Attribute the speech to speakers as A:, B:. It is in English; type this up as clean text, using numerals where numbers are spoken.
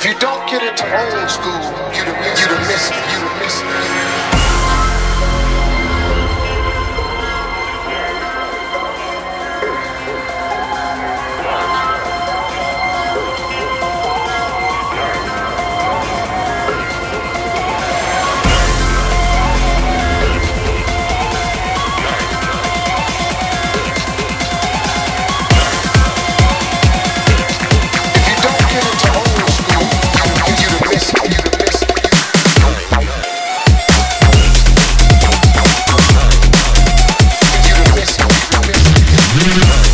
A: If you don't get into old school, you done miss it. You done miss it.
B: Miss it.